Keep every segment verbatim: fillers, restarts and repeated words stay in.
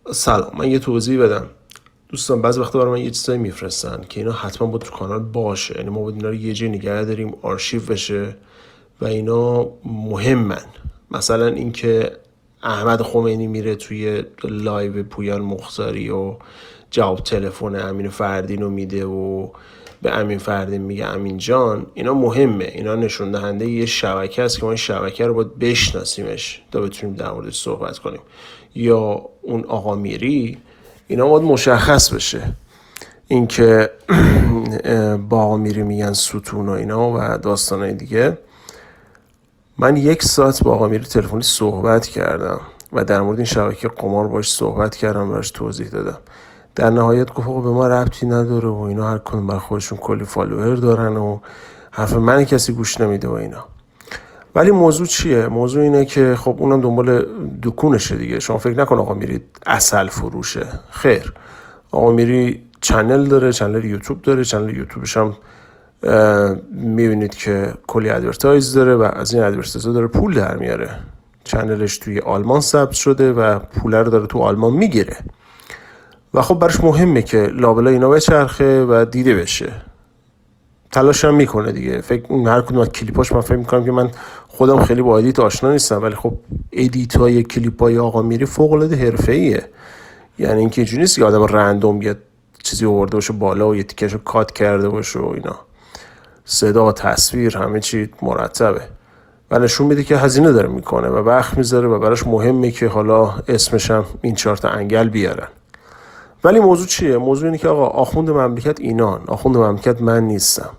سلام، من یه توضیح بدم. دوستان بعضی وقتا برای من یه چیزایی میفرستن که اینا حتما باید تو کانال باشه، یعنی ما باید اینا رو یه جای نگه داریم، آرشیو بشه و اینا مهمن. مثلا اینکه احمد خمینی میره توی لایو پویان مختاری و جواب تلفن امین فردین رو میده و به امین فردین میگه امین جان، اینا مهمه. اینا نشون دهنده یه شبکه است که ما این شبکه رو باید بشناسیمش تا بتونیم در موردش صحبت کنیم. یا اون آقا میری، اینا باید مشخص بشه. اینکه با آقا میری میگن ستون و اینا و داستانای دیگه. من یک ساعت با آقا میری تلفنی صحبت کردم و در مورد این شبکه قمار باش صحبت کردم، براش توضیح دادم. در نهایت گفت آقا به ما ربطی نداره و اینا، هر کدوم بر خودشون کلی فالوور دارن و حرف من کسی گوش نمیده و اینا. ولی موضوع چیه؟ موضوع اینه که خب اونم دنبال دکونشه دیگه. شما فکر نکن آقا میری عسل فروشه، خیر. آقا میری چنل داره، چنل یوتیوب داره، چنل یوتیوبش هم میبینید که کلی ادورتایز داره و از این ادورتایز داره پول در میاره. چنلش توی آلمان ثبت شده و پول رو داره تو آلمان میگیره و خب برش مهمه که لابلا اینا بچرخه و دیده بشه. تلاش هم میکنه دیگه. فکر هر کدوم از کلیپاش من فکر میکنم که من خودم خیلی با ادیت آشنا نیستم، ولی خب ادیت های کلیپای آقا میری فوق العاده حرفه‌ایه. یعنی اینکه اینجوری نیست که آدم رندوم یه چیزی آورده باشه بالا و یه تیکشو کات کرده باشه و اینا. صدا، تصویر، همه چی مرتبه و نشون میده که هزینه داره میکنه و وقت میذاره و براش مهمه که حالا اسمش هم این چهار تا انگل بیارن. ولی موضوع چیه؟ موضوع اینه که آقا آخوند مملکت اینان، آخوند مملکت من نیستم.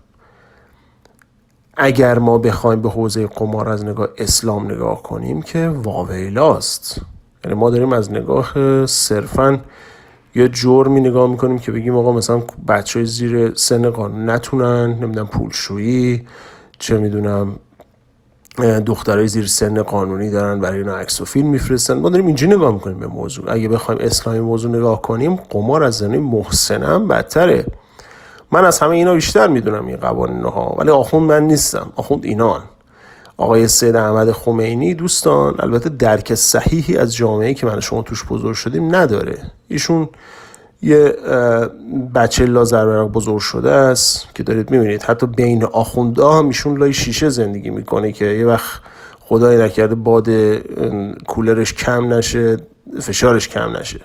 اگر ما بخوایم به حوزه قمار از نگاه اسلام نگاه کنیم که واویلاست. یعنی ما داریم از نگاه صرفاً یه جرمی نگاه میکنیم که بگیم آقا مثلا بچهای زیر سن قانون نتونن، نمیدونم پولشویی، چه میدونم دخترای زیر سن قانونی دارن برای اینا عکس و فیلم میفرستن. ما داریم اینجوری نگاه میکنیم به موضوع. اگه بخوایم اسلامی موضوع نگاه کنیم، قمار از زنی محسنم بدتره. من از همه اینا بیشتر میدونم این قوانین ها، ولی آخوند من نیستم، آخوند اینان. آقای سید احمد خمینی دوستان البته درک صحیحی از جامعه‌ای که من شما توش بزرگ شدیم نداره. ایشون یه بچه لازربرق بزرگ شده است که دارید میبینید حتی بین آخوندها هم ایشون لای شیشه زندگی میکنه که یه وقت خدای نکرده باد کولرش کم نشه، فشارش کم نشه.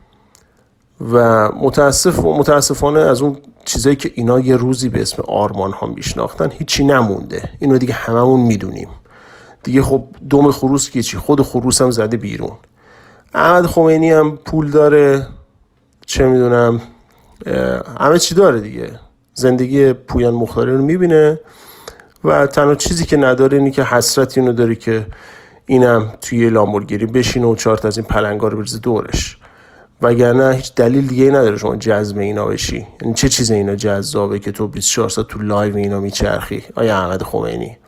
و متاسف و متاسفانه از اون چیزایی که اینا یه روزی به اسم آرمان ها میشناختن هیچی نمونده. اینو دیگه هممون میدونیم دیگه. خب دوم خروس که چی؟ خود خروس هم زده بیرون. احمد خمینی هم پول داره، چه میدونم همه چی داره دیگه. زندگی پویان مختاری رو میبینه و تنها چیزی که نداره اینی که حسرت اینو داره که اینم توی لامبورگینی بشینه و چهار تا از این پلنگا رو بریزه دورش، وگرنه هیچ دلیل دیگه ای نداره شما جذب اینا بشی. یعنی چه چیز اینا جذابه که تو بیست و چهار ساعت تو لایو اینا میچرخی آیا احمد خمینی؟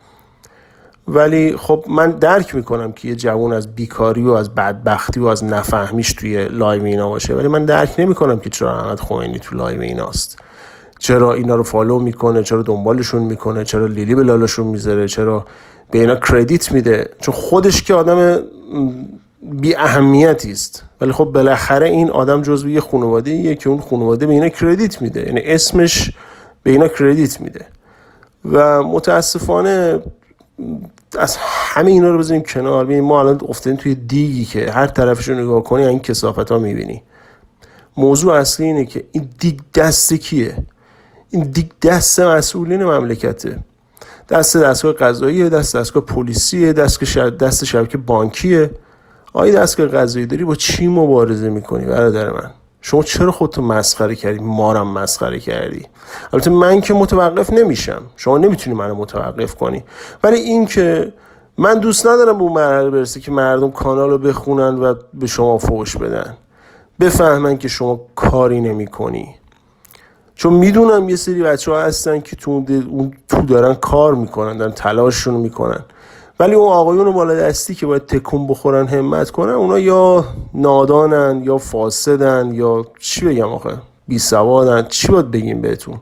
ولی خب من درک میکنم که یه جوان از بیکاری و از بدبختی و از نفهمیش توی لایو اینا باشه، ولی من درک نمیکنم که چرا احمد خمینی تو لایو ایناست، چرا اینا رو فالو میکنه، چرا دنبالشون میکنه، چرا لیلی به لالاشون میذاره، چرا به اینا کردیت میده. چون خودش که آدم بی اهمیتی است، ولی خب بالاخره این آدم جزو یه خانواده‌ایه که اون خانواده به اینا کردیت میده، یعنی اسمش به اینا کردیت میده. و متاسفانه از همه اینا رو بذاریم کنار. ببین ما الان افتادیم توی دیگی که هر طرفش رو نگاه کنی این کثافت‌ها میبینی. موضوع اصلی اینه که این دیگ دست کیه؟ این دیگ دست مسئولین مملکته. دست دستگاه قضاییه، دست دستگاه پلیسیه، دست شب... دست شبکه بانکیه. آیا دستگاه قضایی داری با چی مبارزه میکنی برادر من؟ شما چرا خودتو مسخره کردی؟ ما رو مسخره کردی. البته من که متوقف نمیشم، شما نمیتونی منو متوقف کنی، ولی این که من دوست ندارم به اون مرحله برسه که مردم کانالو بخونن و به شما فوش بدن، بفهمن که شما کاری نمیکنی. چون میدونم یه سری بچه‌ها هستن که تو اون تو دارن کار میکنن، دارن تلاششون میکنن، ولی اون آقایون بالا دستی که باید تکون بخورن همت کنن، اونا یا نادانن یا فاسدن یا چی بگم آخه بی سوادن. چی باید بگیم بهتون؟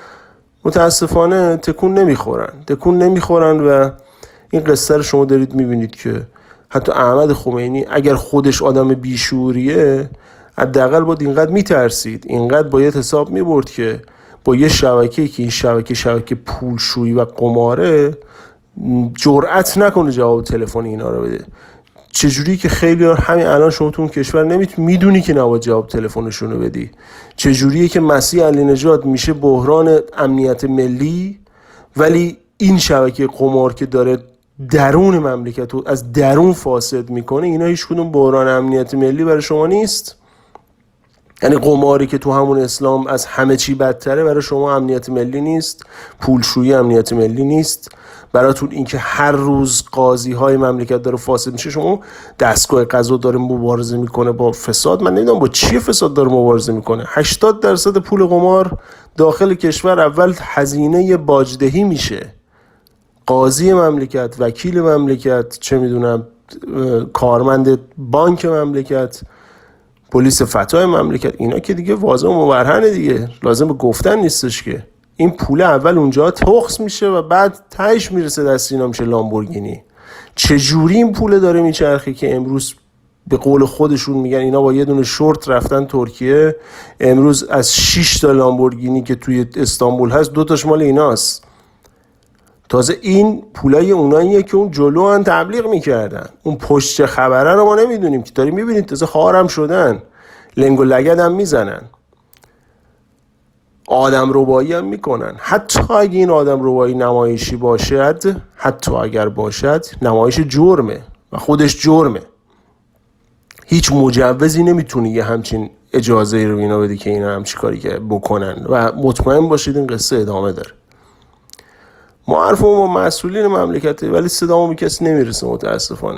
متاسفانه تکون نمیخورن تکون نمیخورن و این قصه رو شما دارید میبینید که حتی احمد خمینی اگر خودش آدم بیشوریه، حداقل باید اینقدر میترسید، اینقدر باید حساب میبرد که با یه شبکه که این شبکه شبکه پولشویی و قماره جرأت نکنه جواب تلفن اینا رو بده. چجوری که خیلی همین الان شما تو اون کشور نمیتونی میدونی که نباید جواب تلفنشون رو بدی. چجوریه که مسیح علی نژاد میشه بحران امنیت ملی، ولی این شبکه قمار که داره درون مملکت رو از درون فاسد میکنه، اینا هیچ کدوم بحران امنیت ملی برای شما نیست؟ یعنی قماری که تو همون اسلام از همه چی بدتره برای شما امنیت ملی نیست؟ پولشویی امنیت ملی نیست؟ براتون اینکه هر روز قاضی های مملکت داره فاسد میشه، شما دستگاه قضا داره مبارزه میکنه با فساد، من نمیدونم با چی فساد داره مبارزه میکنه. هشتاد درصد پول قمار داخل کشور اول هزینه باجدهی میشه. قاضی مملکت، وکیل مملکت، چه میدونم کارمند بانک مملکت، پلیس فتای مملکت، اینا که دیگه واضح و مبرهنه دیگه، لازم به گفتن نیستش که این پول اول اونجا تخص میشه و بعد تهش میرسه دست اینا میشه لامبورگینی. چجوری این پول داره میچرخه که امروز به قول خودشون میگن اینا با یه دونه شورت رفتن ترکیه، امروز از شش تا لامبورگینی که توی استانبول هست دو تاش مال ایناست. تازه این پولای اوناییه که اون جلو هم تبلیغ میکردن، اون پشت خبره رو ما نمیدونیم که داریم میبینید تازه خارم شدن، لنگ و لگد هم میزنن، آدم ربایی هم میکنن. حتی اگه این آدم ربایی نمایشی باشد، حتی اگر باشد، نمایش جرمه و خودش جرمه. هیچ مجوزی نمیتونه یه همچین اجازه رو اینا بده که اینا همچین کاری که بکنن و مطمئن باشید این قصه ادامه داره. ما حرفمون با مسئولین مملکته ولی صدامون به کسی نمیرسه متاسفانه،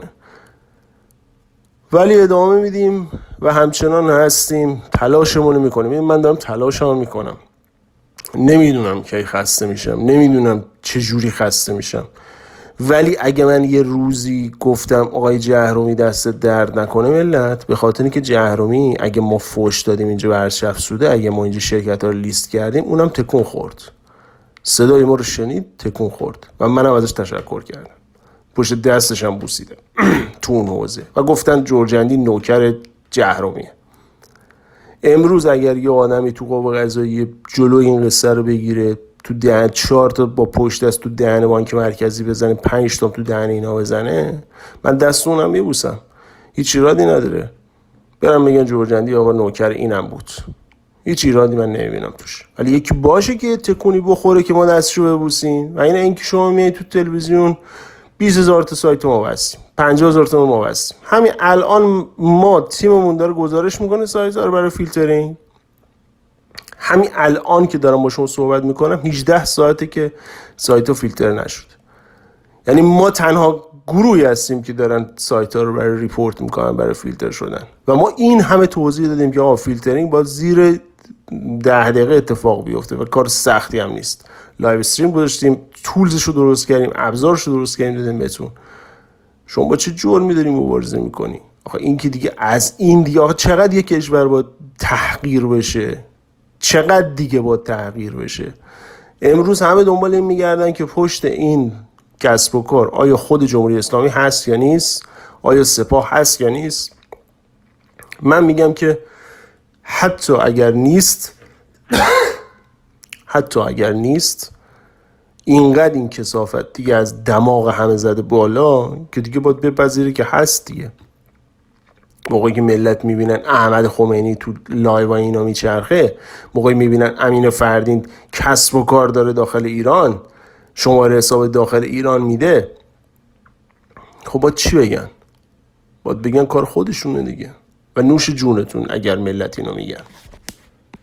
ولی ادامه میدیم و همچنان هستیم، تلاشمون میکنیم. من دارم تلاشمو میکنم، نمیدونم کی خسته میشم، نمیدونم چه جوری خسته میشم، ولی اگه من یه روزی گفتم آقای جهرومی دست درد نکنه ملت، به خاطر اینکه جهرومی اگه ما فوش دادیم اینجا به ارشد افزوده، اگه ما اینجا شرکت ها رو لیست کردیم، اونم تکون خورد، صدای ما رو شنید تکون خورد و منم ازش تشکر کردم، پشت دستش هم بوسیدم تو اون حوزه و گفتن جرجندی نوکر جهرومیه. امروز اگر یه آدمی تو قوه قضاییه جلوی این قصه رو بگیره، تو دهن چهار تا با پشت دست تو دهن بانک مرکزی بزنه، پنج تا تو دهن اینا بزنه، من دست اونم میبوسم، هیچ ایرادی نداره. برم بگن جرجندی آقا نوکر اینم بود، هیچ ایرادی من نمیبینم توش. ولی یکی باشه که تکونی بخوره که ما دستشو ببوسیم و اینه اینکه شما میای تو تلویزیون بیست هزار تا سایت ما بستیم، پنجاه هزار تا ما بستیم. همین الان ما تیممون داره گزارش میکنه سایت رو برای فیلترینگ. همین الان که دارم با شما صحبت میکنم هجده ساعته که سایت ها فیلتر نشد. یعنی ما تنها گروهی هستیم که دارن سایت ها رو برای ریپورت میکنن برای فیلتر شدن و ما این همه توضیح دادیم که آقا فیلترینگ باید زیر ده دقیقه اتفاق بیفته و کار سختی هم نیست. لایو استریم گذاشتیم، تولزش رو درست کردیم، ابزارش رو درست کردیم دادیم بهتون. شما با چه جرمی داریم مبارزه میکنی؟ آخه این که دیگه از این دیگه آخه چقدر یک کشور باید تحقیر بشه، چقدر دیگه باید تحقیر بشه. امروز همه دنبال این میگردن که پشت این کسب و کار آیا خود جمهوری اسلامی هست یا نیست، آیا سپاه هست یا نیست. من میگم که حتی اگر نیست حتی اگر نیست اینقدر این کثافت دیگه از دماغ همه زده بالا که دیگه باید بپذیره که هست دیگه. موقعی که ملت میبینن احمد خمینی تو لایو اینا میچرخه، موقعی میبینن امین فردین کسب و کار داره داخل ایران، شماره حساب داخل ایران میده، خب باید چی بگن؟ باید بگن کار خودشونه دیگه و نوش جونتون اگر ملت اینو میگن.